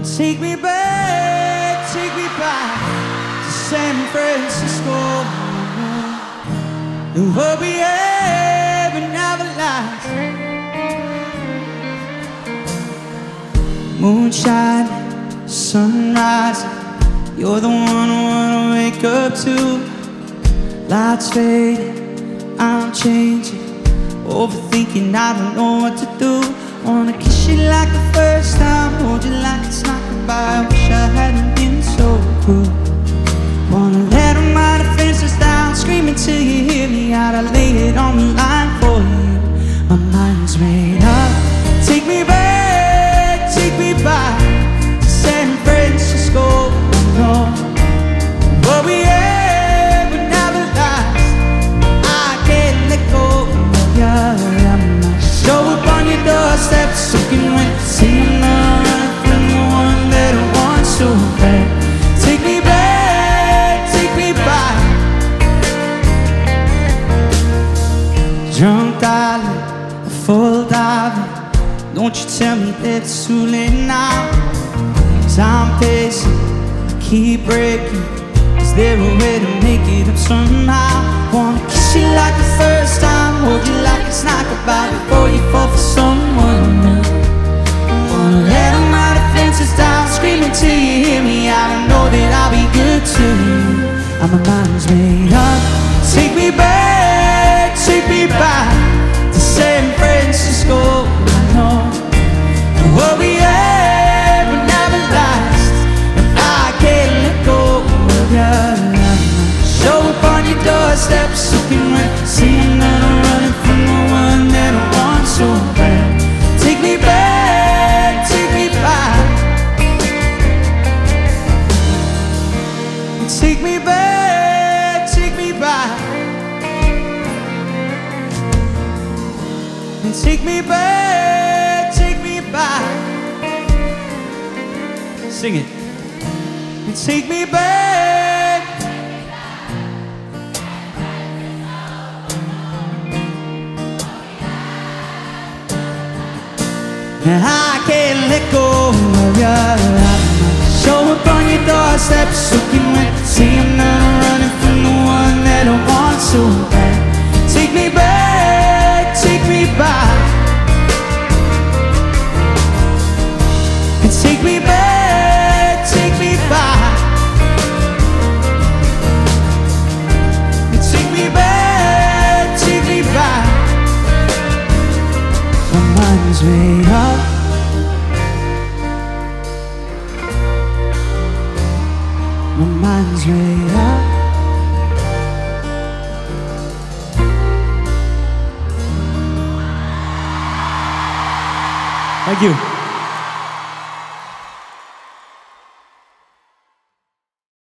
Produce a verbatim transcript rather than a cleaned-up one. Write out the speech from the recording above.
Take me back, take me back to San Francisco. And what we have never lasts. Moonshine, sunrise, you're the one I wanna wake up to. Lights fading, I'm changing, overthinking, I don't know what to do. Wanna kiss you like the first time, hold you like it's not goodbye. I wish I hadn't been so cruel. Wanna let all my defenses down, screaming till you hear me out. I lay it on the line for you. My mind's made up. Take me back, take me back to San Francisco. No, what we had would never last. I can't let go of you. Show up on your doorstep, soaking wet, saying I'm running from the one that I want so bad. Take me back, take me back. Drunk darling, full diving, don't you tell me that it's too late now. 'Cause I'm pacing, I keep breaking. Is there a way to make it up somehow? Wanna kiss you like the first time, hold you like it's not goodbye before you fall for someone new. Wanna let all my defenses down, screaming till you hear me out. I know that I'll be good to you. And my mind's made up. Take me back, take me back to San Francisco. I know what we had would never last, and I can't let go of you. Show up on your doorstep, soaking wet, saying that I'm running from the one that I want so bad. Take me back, take me back. Take me back, take me back. And take me back, take me back. Sing it. And take me back. And I can't let go of you. Show up on your doorstep, soaking wet, saying that I'm running from the one that I want so bad. Take me back, take me back. And take me back, take me back. And take me back, take me back. My mind's made up. My mind's made up. Thank you.